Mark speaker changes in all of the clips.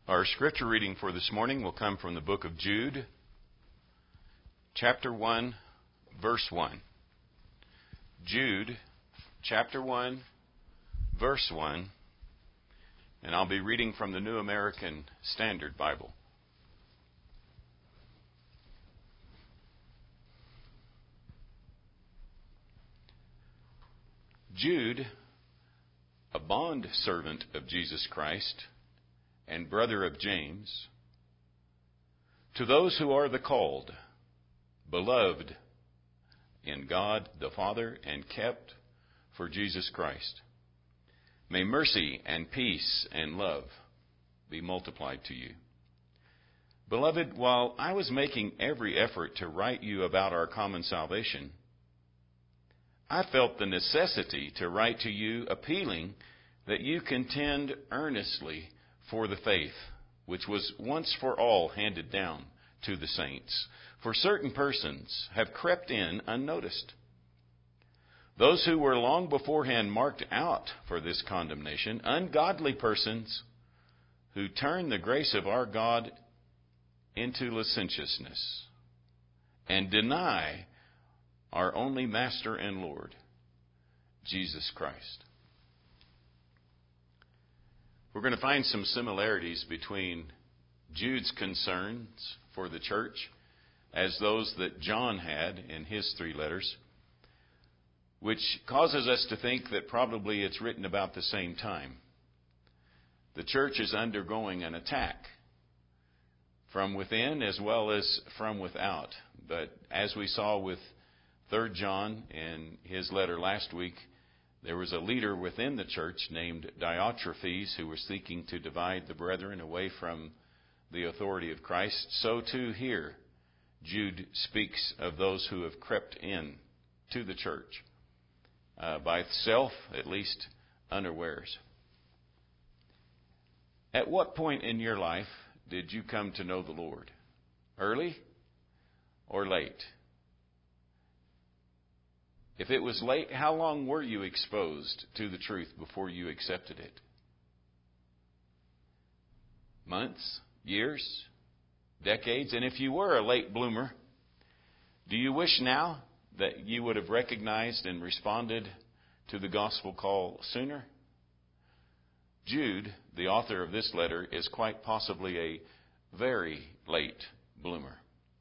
Speaker 1: Our scripture reading for this morning will come from the book of Jude, chapter 1, verse 1. Jude, chapter 1, verse 1. And I'll be reading from the New American Standard Bible. Jude, a bondservant of Jesus Christ, and brother of James, to those who are the called, beloved in God the Father, and kept for Jesus Christ, may mercy and peace and love be multiplied to you. Beloved, while I was making every effort to write you about our common salvation, I felt the necessity to write to you appealing that you contend earnestly for the faith which was once for all handed down to the saints. For certain persons have crept in unnoticed. Those who were long beforehand marked out for this condemnation, ungodly persons who turn the grace of our God into licentiousness and deny our only Master and Lord, Jesus Christ. We're going to find some similarities between Jude's concerns for the church as those that John had in his 3 letters, which causes us to think that probably it's written about the same time. The church is undergoing an attack from within as well as from without. But as we saw with 3 John in his letter last week, there was a leader within the church named Diotrephes who was seeking to divide the brethren away from the authority of Christ. So too here, Jude speaks of those who have crept in to the church, by self, at least, unawares. At what point in your life did you come to know the Lord? Early or late? If it was late, how long were you exposed to the truth before you accepted it? Months? Years? Decades? And if you were a late bloomer, do you wish now that you would have recognized and responded to the gospel call sooner? Jude, the author of this letter, is quite possibly a very late bloomer.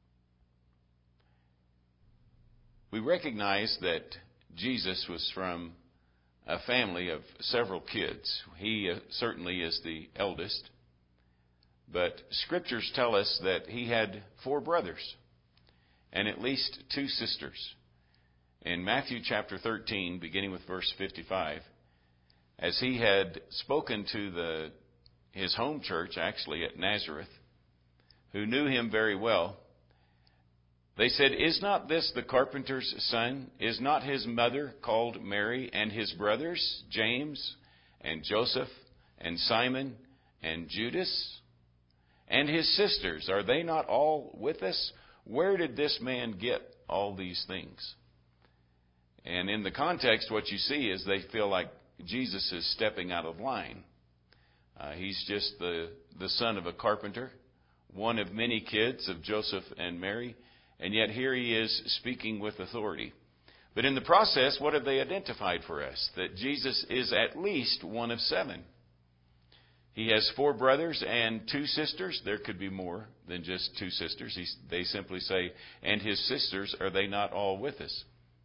Speaker 1: We recognize that Jesus was from a family of several kids. He certainly is the eldest. But scriptures tell us that he had 4 brothers and at least 2 sisters. In Matthew chapter 13, beginning with verse 55, as he had spoken to his home church, actually at Nazareth, who knew him very well, they said, "Is not this the carpenter's son? Is not his mother called Mary, and his brothers, James and Joseph and Simon and Judas? And his sisters, are they not all with us? Where did this man get all these things?" And in the context, what you see is they feel like Jesus is stepping out of line. He's just the son of a carpenter, one of many kids of Joseph and Mary. And yet here he is speaking with authority. But in the process, what have they identified for us? That Jesus is at least one of 7. He has 4 brothers and 2 sisters. There could be more than just 2 sisters. They simply say, "And his sisters, are they not all with us?"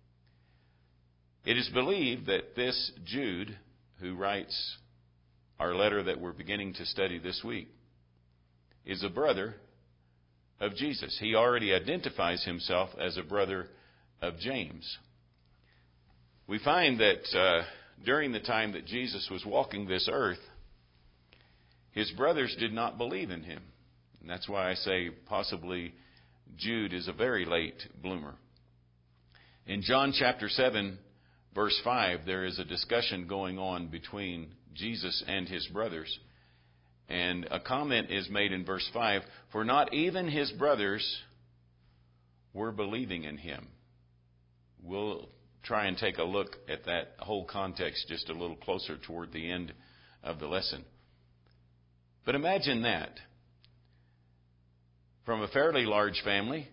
Speaker 1: It is believed that this Jude, who writes our letter that we're beginning to study this week, is a brother of Jesus. He already identifies himself as a brother of James. We find that during the time that Jesus was walking this earth, his brothers did not believe in him. And that's why I say possibly Jude is a very late bloomer. In John chapter 7, verse 5, there is a discussion going on between Jesus and his brothers. And a comment is made in verse 5, "For not even his brothers were believing in him." We'll try and take a look at that whole context just a little closer toward the end of the lesson. But imagine that. From a fairly large family,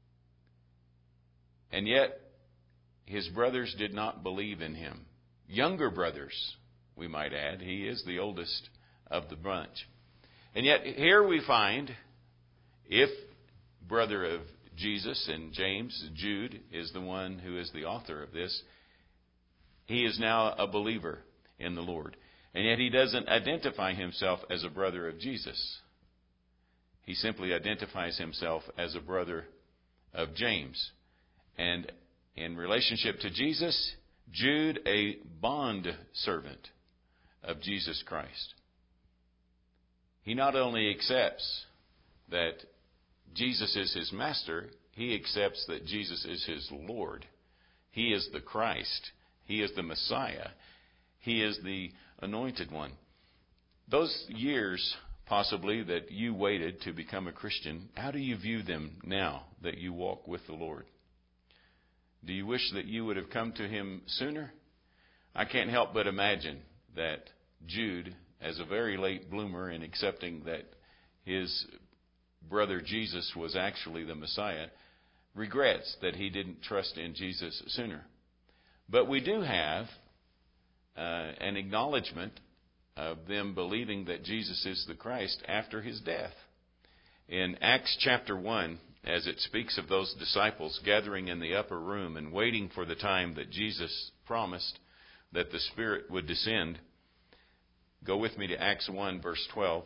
Speaker 1: and yet his brothers did not believe in him. Younger brothers, we might add. He is the oldest of the bunch. And yet here we find, if brother of Jesus and James, Jude, is the one who is the author of this, he is now a believer in the Lord. And yet he doesn't identify himself as a brother of Jesus. He simply identifies himself as a brother of James. And in relationship to Jesus, Jude, a bond servant of Jesus Christ. He not only accepts that Jesus is his master, he accepts that Jesus is his Lord. He is the Christ. He is the Messiah. He is the anointed one. Those years, possibly, that you waited to become a Christian, how do you view them now that you walk with the Lord? Do you wish that you would have come to him sooner? I can't help but imagine that Jude, as a very late bloomer in accepting that his brother Jesus was actually the Messiah, regrets that he didn't trust in Jesus sooner. But we do have an acknowledgement of them believing that Jesus is the Christ after his death. In Acts chapter 1, as it speaks of those disciples gathering in the upper room and waiting for the time that Jesus promised that the Spirit would descend, go with me to Acts 1, verse 12.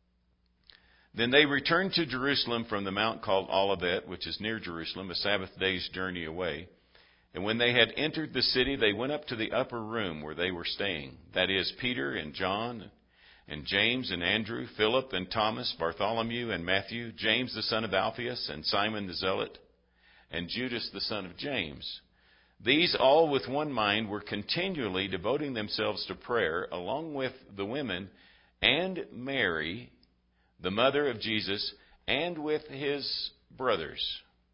Speaker 1: Then they returned to Jerusalem from the mount called Olivet, which is near Jerusalem, a Sabbath day's journey away. And when they had entered the city, they went up to the upper room where they were staying. That is, Peter and John and James and Andrew, Philip and Thomas, Bartholomew and Matthew, James the son of Alphaeus and Simon the Zealot, and Judas the son of James. These all with one mind were continually devoting themselves to prayer, along with the women and Mary, the mother of Jesus, and with his brothers.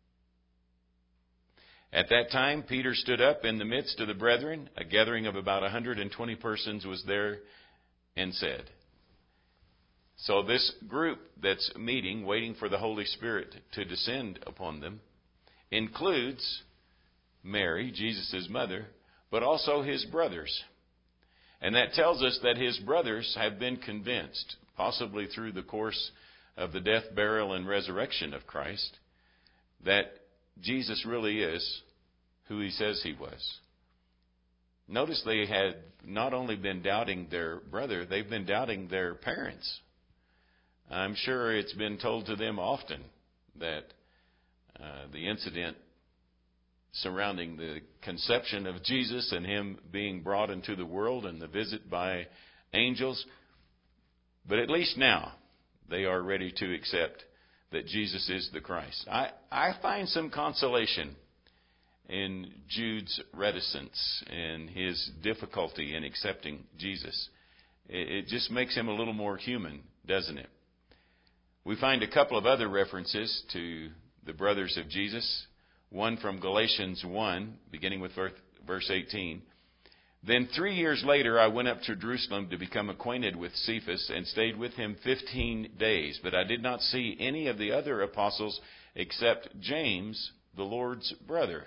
Speaker 1: At that time, Peter stood up in the midst of the brethren. A gathering of about 120 persons was there, and said. So this group that's meeting, waiting for the Holy Spirit to descend upon them, includes Mary, Jesus' mother, but also his brothers. And that tells us that his brothers have been convinced, possibly through the course of the death, burial, and resurrection of Christ, that Jesus really is who he says he was. Notice they had not only been doubting their brother, they've been doubting their parents. I'm sure it's been told to them often that the incident surrounding the conception of Jesus and him being brought into the world and the visit by angels. But at least now they are ready to accept that Jesus is the Christ. I find some consolation in Jude's reticence and his difficulty in accepting Jesus. It just makes him a little more human, doesn't it? We find a couple of other references to the brothers of Jesus. One from Galatians 1, beginning with verse 18. Then 3 years later I went up to Jerusalem to become acquainted with Cephas and stayed with him 15 days. But I did not see any of the other apostles except James, the Lord's brother.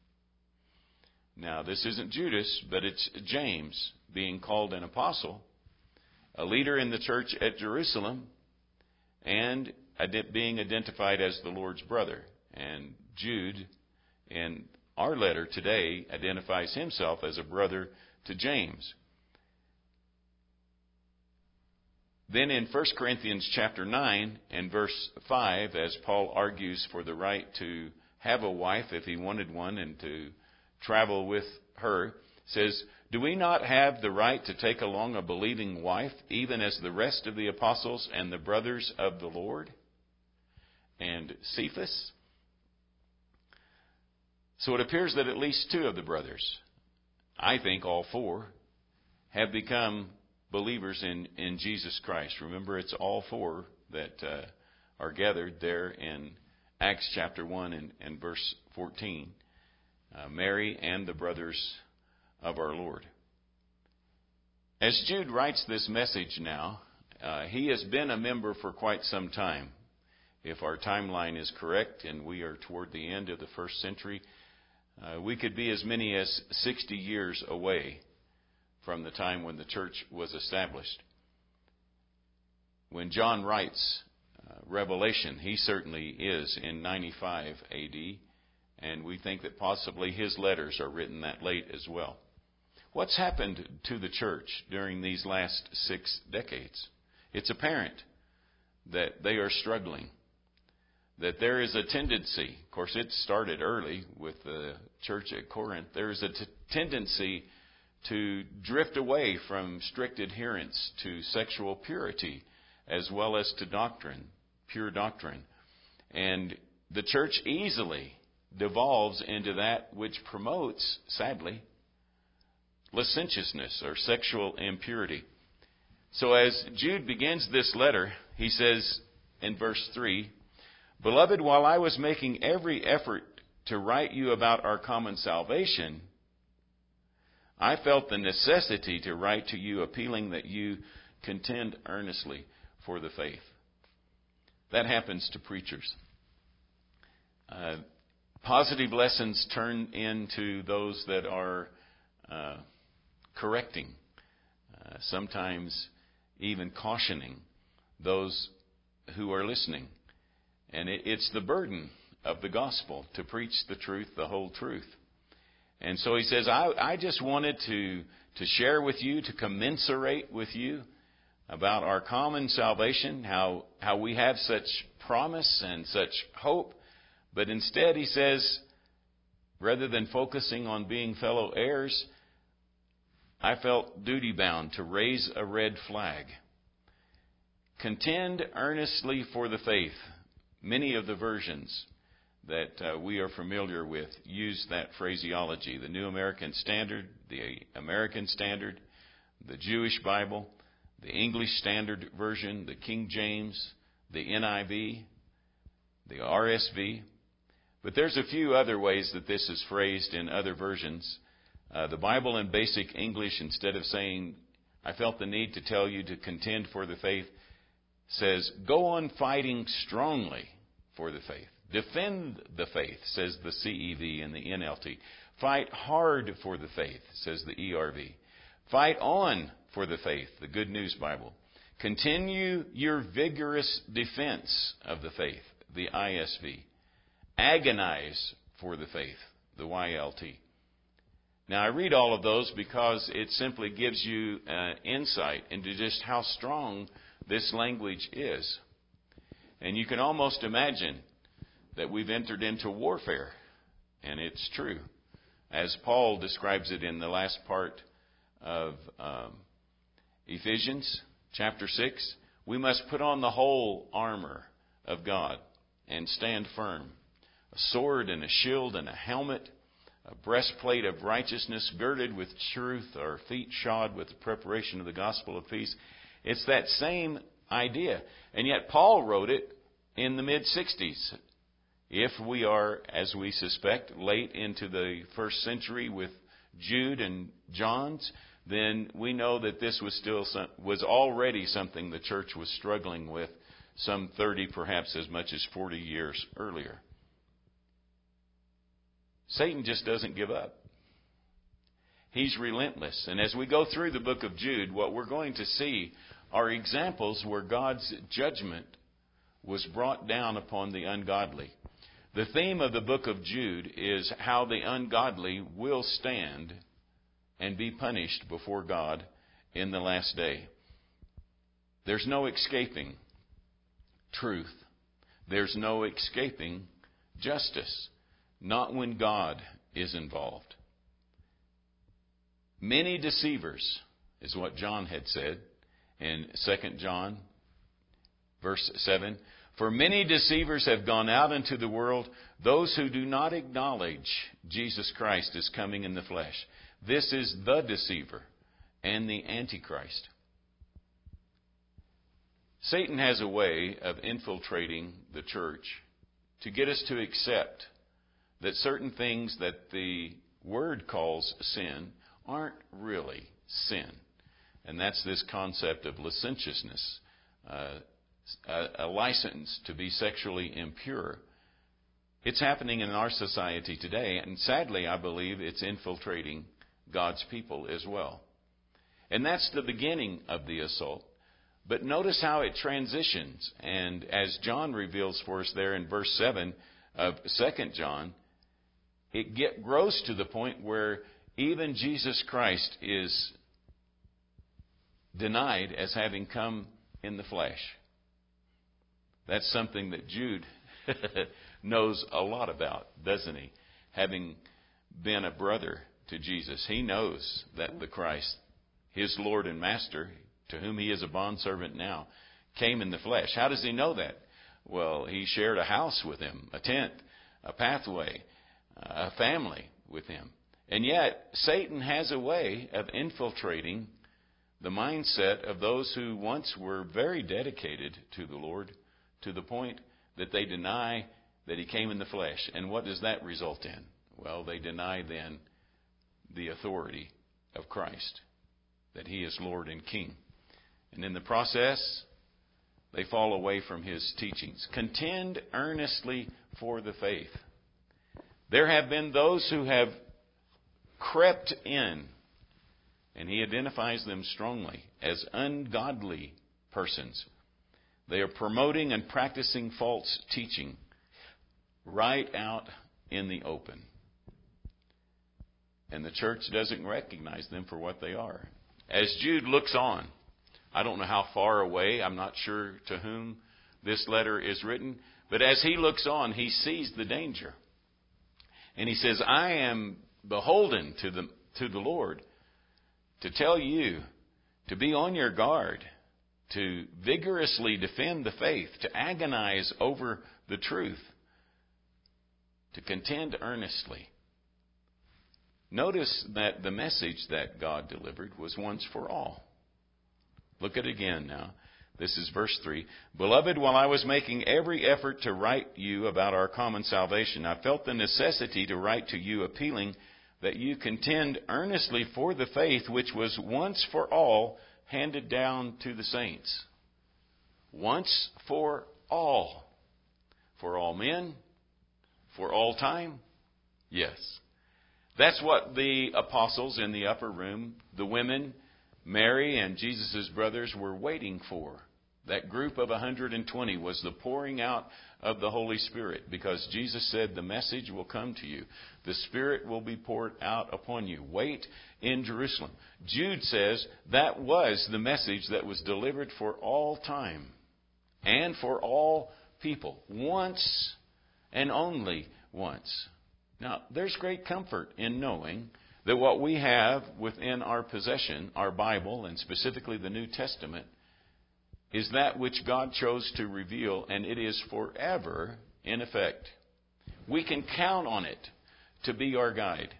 Speaker 1: Now, this isn't Judas, but it's James being called an apostle, a leader in the church at Jerusalem, and being identified as the Lord's brother. And Jude, in our letter today, identifies himself as a brother to James. Then in 1 Corinthians chapter 9 and verse 5, as Paul argues for the right to have a wife if he wanted one and to travel with her, says, do we not have the right to take along a believing wife, even as the rest of the apostles and the brothers of the Lord? And Cephas? So it appears that at least two of the brothers, I think all four, have become believers in Jesus Christ. Remember, it's all four that are gathered there in Acts chapter 1 and verse 14. Mary and the brothers of our Lord. As Jude writes this message now, He has been a member for quite some time. If our timeline is correct and we are toward the end of the first century, we could be as many as 60 years away from the time when the church was established. When John writes Revelation, he certainly is in 95 A.D., and we think that possibly his letters are written that late as well. What's happened to the church during these last 6 decades? It's apparent that they are struggling, that there is a tendency, of course it started early with the church at Corinth, there is a tendency to drift away from strict adherence to sexual purity as well as to doctrine, pure doctrine. And the church easily devolves into that which promotes, sadly, licentiousness or sexual impurity. So as Jude begins this letter, he says in verse 3, "Beloved, while I was making every effort to write you about our common salvation, I felt the necessity to write to you appealing that you contend earnestly for the faith." That happens to preachers. Positive lessons turn into those that are correcting, sometimes even cautioning those who are listening. And it's the burden of the gospel to preach the truth, the whole truth. And so he says, I just wanted to share with you, to commensurate with you about our common salvation, how we have such promise and such hope. But instead, he says, rather than focusing on being fellow heirs, I felt duty-bound to raise a red flag. Contend earnestly for the faith. Many of the versions that we are familiar with use that phraseology. The New American Standard, the American Standard, the Jewish Bible, the English Standard Version, the King James, the NIV, the RSV. But there's a few other ways that this is phrased in other versions. The Bible in Basic English, instead of saying, I felt the need to tell you to contend for the faith, says, go on fighting strongly for the faith. Defend the faith, says the CEV and the NLT. Fight hard for the faith, says the ERV. Fight on for the faith, the Good News Bible. Continue your vigorous defense of the faith, the ISV. Agonize for the faith, the YLT. Now, I read all of those because it simply gives you insight into just how strong this language is. And you can almost imagine that we've entered into warfare. And it's true. As Paul describes it in the last part of Ephesians chapter 6, we must put on the whole armor of God and stand firm. A sword and a shield and a helmet, a breastplate of righteousness girded with truth, our feet shod with the preparation of the gospel of peace. It's that same idea. And yet Paul wrote it in the mid-60s. If we are, as we suspect, late into the first century with Jude and John's, then we know that this was already something the church was struggling with some 30, perhaps as much as 40 years earlier. Satan just doesn't give up. He's relentless. And as we go through the book of Jude, what we're going to see are examples where God's judgment was brought down upon the ungodly. The theme of the book of Jude is how the ungodly will stand and be punished before God in the last day. There's no escaping truth. There's no escaping justice. Not when God is involved. Many deceivers is what John had said in 2 John verse 7. For many deceivers have gone out into the world, those who do not acknowledge Jesus Christ is coming in the flesh. This is the deceiver and the Antichrist. Satan has a way of infiltrating the church to get us to accept that certain things that the Word calls sin aren't really sin. And that's this concept of licentiousness a license to be sexually impure. It's happening in our society today, and sadly, I believe it's infiltrating God's people as well. And that's the beginning of the assault. But notice how it transitions. And as John reveals for us there in verse 7 of 2 John, it grows to the point where even Jesus Christ is denied as having come in the flesh. That's something that Jude knows a lot about, doesn't he? Having been a brother to Jesus, he knows that the Christ, his Lord and Master, to whom he is a bondservant now, came in the flesh. How does he know that? Well, he shared a house with him, a tent, a pathway, a family with him. And yet, Satan has a way of infiltrating the mindset of those who once were very dedicated to the Lord, to the point that they deny that he came in the flesh. And what does that result in? Well, they deny then the authority of Christ, that he is Lord and King. And in the process, they fall away from his teachings. Contend earnestly for the faith. There have been those who have crept in, and he identifies them strongly as ungodly persons. They are promoting and practicing false teaching right out in the open. And the church doesn't recognize them for what they are. As Jude looks on, I don't know how far away, I'm not sure to whom this letter is written, but as he looks on, he sees the danger. And he says, I am beholden to the Lord to tell you to be on your guard, to vigorously defend the faith, to agonize over the truth, to contend earnestly. Notice that the message that God delivered was once for all. Look at it again now. This is verse 3. Beloved, while I was making every effort to write you about our common salvation, I felt the necessity to write to you appealing that you contend earnestly for the faith which was once for all handed down to the saints. Once for all. For all men? For all time? Yes. That's what the apostles in the upper room, the women, Mary and Jesus' brothers were waiting for. That group of 120 was the pouring out of the Holy Spirit, because Jesus said the message will come to you. The Spirit will be poured out upon you. Wait in Jerusalem. Jude says that was the message that was delivered for all time and for all people. Once and only once. Now, there's great comfort in knowing that what we have within our possession, our Bible, and specifically the New Testament, is that which God chose to reveal, and it is forever in effect. We can count on it to be our guide.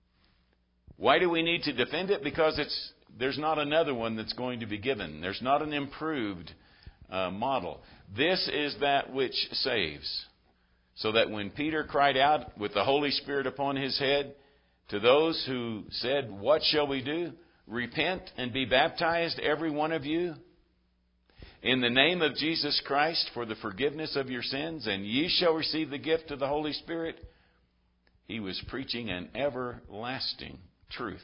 Speaker 1: Why do we need to defend it? Because there's not another one that's going to be given. There's not an improved model. This is that which saves. So that when Peter cried out with the Holy Spirit upon his head to those who said, what shall we do? Repent and be baptized, every one of you, in the name of Jesus Christ for the forgiveness of your sins, and ye shall receive the gift of the Holy Spirit. He was preaching an everlasting truth.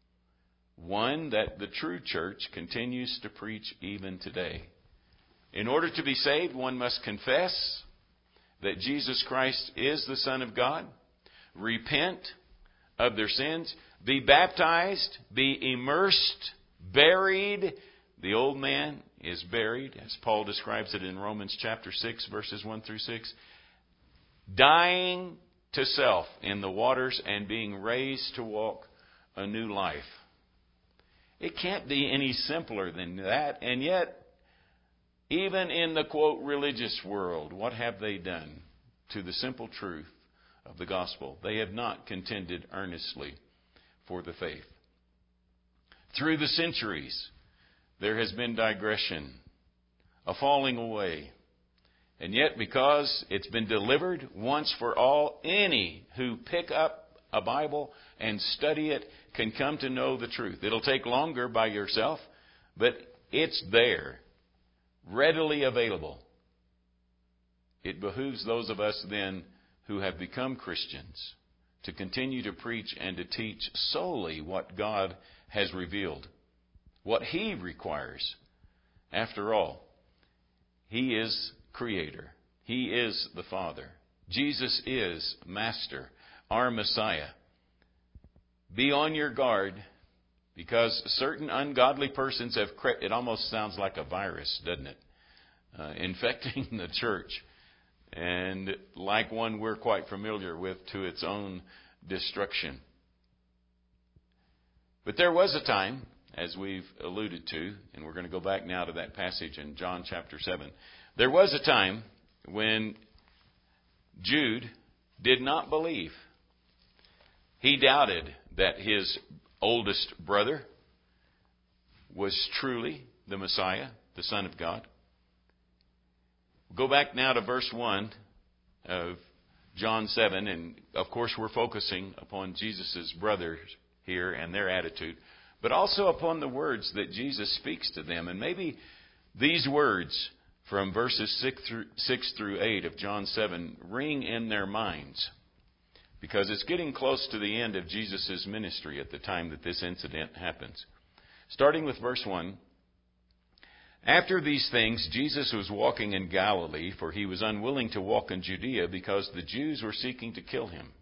Speaker 1: One that the true church continues to preach even today. In order to be saved, one must confess that Jesus Christ is the Son of God, repent of their sins, be baptized, be immersed, buried. The old man is buried, as Paul describes it in Romans chapter 6, verses 1 through 6. Dying to self in the waters and being raised to walk a new life. It can't be any simpler than that. And yet, even in the, quote, religious world, what have they done to the simple truth of the gospel? They have not contended earnestly for the faith. Through the centuries, there has been digression, a falling away. And yet, because it's been delivered once for all, any who pick up a Bible and study it can come to know the truth. It'll take longer by yourself, but it's there. readily available. It behooves those of us then who have become Christians to continue to preach and to teach solely what God has revealed, what He requires. After all, He is Creator. He is the Father. Jesus is Master, our Messiah. Be on your guard, because certain ungodly persons have crept. It almost sounds like a virus, doesn't it? Infecting the church. And like one we're quite familiar with, to its own destruction. But there was a time, as we've alluded to, and we're going to go back now to that passage in John chapter 7. There was a time when Jude did not believe. He doubted that his oldest brother was truly the Messiah, the Son of God. Go back now to verse 1 of John 7, and of course we're focusing upon Jesus' brothers here and their attitude, but also upon the words that Jesus speaks to them. And maybe these words from verses 6 through 8 of John 7 ring in their minds, because it's getting close to the end of Jesus' ministry at the time that this incident happens. Starting with verse 1. After these things, Jesus was walking in Galilee, for He was unwilling to walk in Judea because the Jews were seeking to kill Him.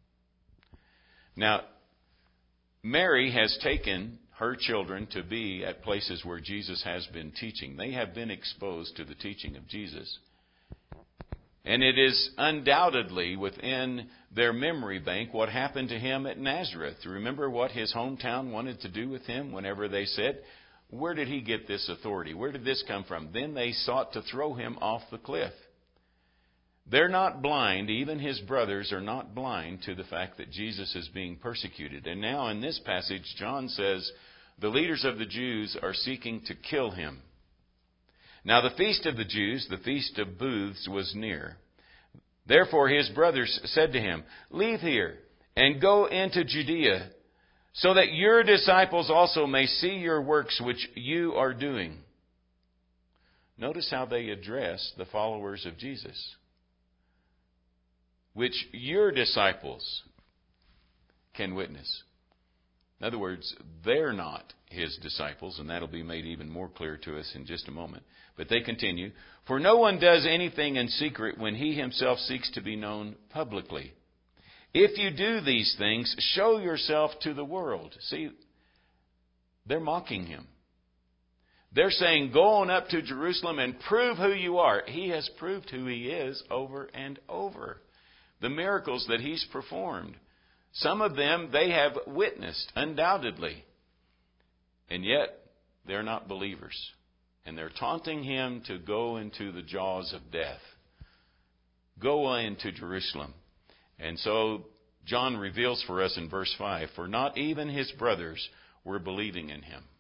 Speaker 1: Now, Mary has taken her children to be at places where Jesus has been teaching. They have been exposed to the teaching of Jesus. And it is undoubtedly within their memory bank what happened to Him at Nazareth. Remember what His hometown wanted to do with Him whenever they said, "Where did He get this authority? Where did this come from?" Then they sought to throw Him off the cliff. They're not blind, even His brothers are not blind to the fact that Jesus is being persecuted. And now in this passage, John says, the leaders of the Jews are seeking to kill Him. Now the feast of the Jews, the Feast of Booths, was near. Therefore His brothers said to Him, "Leave here and go into Judea, so that your disciples also may see your works which you are doing." Notice how they address the followers of Jesus. Which your disciples can witness. In other words, they're not His disciples, and that'll be made even more clear to us in just a moment. But they continue, "For no one does anything in secret when he himself seeks to be known publicly. If you do these things, show yourself to the world." See, they're mocking Him. They're saying, go on up to Jerusalem and prove who you are. He has proved who He is over and over. The miracles that He's performed. Some of them they have witnessed, undoubtedly. And yet, they're not believers. And they're taunting Him to go into the jaws of death. Go into Jerusalem. And so John reveals for us in verse 5, for not even His brothers were believing in Him.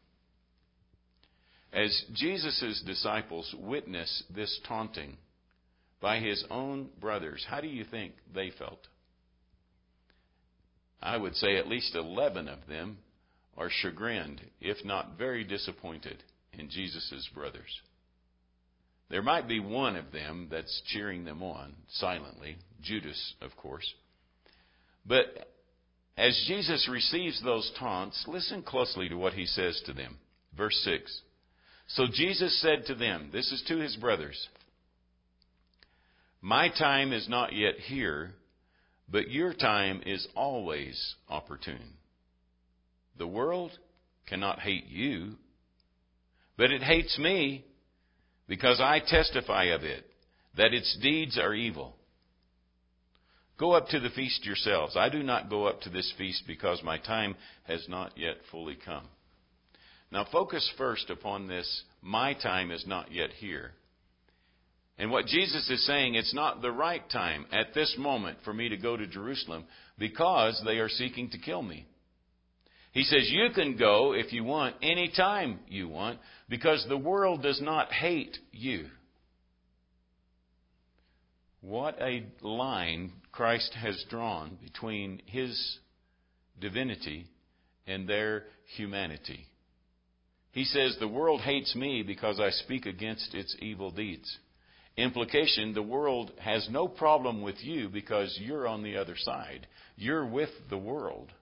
Speaker 1: As Jesus' disciples witness this taunting by His own brothers, how do you think they felt? I would say at least 11 of them are chagrined, if not very disappointed in Jesus' brothers. There might be one of them that's cheering them on silently, Judas, of course. But as Jesus receives those taunts, listen closely to what He says to them. Verse 6. So Jesus said to them, this is to His brothers, "My time is not yet here, but your time is always opportune. The world cannot hate you, but it hates me because I testify of it, that its deeds are evil. Go up to the feast yourselves. I do not go up to this feast because my time has not yet fully come." Now focus first upon this, my time is not yet here. And what Jesus is saying, it's not the right time at this moment for me to go to Jerusalem because they are seeking to kill me. He says, you can go if you want, any time you want, because the world does not hate you. What a line Christ has drawn between His divinity and their humanity. He says, the world hates me because I speak against its evil deeds. Implication, the world has no problem with you because you're on the other side. You're with the world.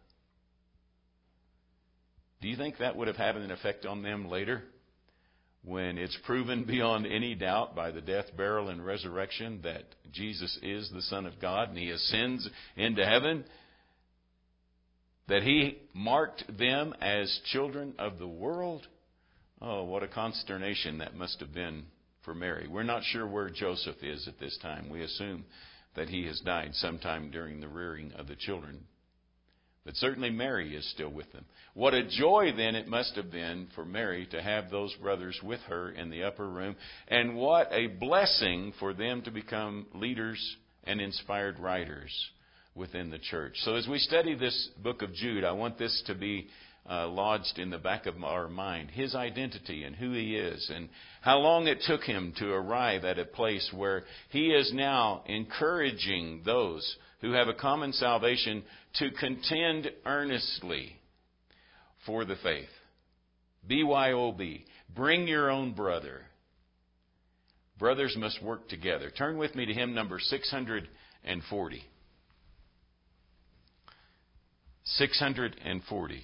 Speaker 1: Do you think that would have had an effect on them later? When it's proven beyond any doubt by the death, burial, and resurrection that Jesus is the Son of God and He ascends into heaven, that He marked them as children of the world? Oh, what a consternation that must have been for Mary. We're not sure where Joseph is at this time. We assume that he has died sometime during the rearing of the children. But certainly Mary is still with them. What a joy then it must have been for Mary to have those brothers with her in the upper room. And what a blessing for them to become leaders and inspired writers within the church. So as we study this book of Jude, I want this to be lodged in the back of our mind. His identity and who he is and how long it took him to arrive at a place where he is now encouraging those who have a common salvation to contend earnestly for the faith. BYOB. Bring your own brother. Brothers must work together. Turn with me to hymn number 640. 640.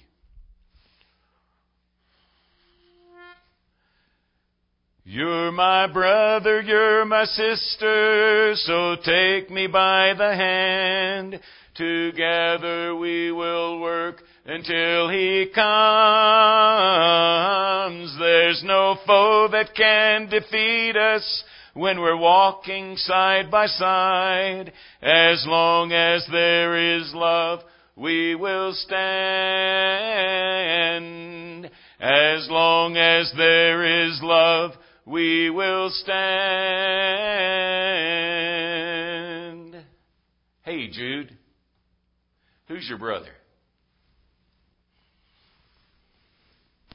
Speaker 1: You're my brother, you're my sister, so take me by the hand. Together we will work until He comes. There's no foe that can defeat us when we're walking side by side. As long as there is love, we will stand. As long as there is love, we will stand. Hey, Jude, who's your brother?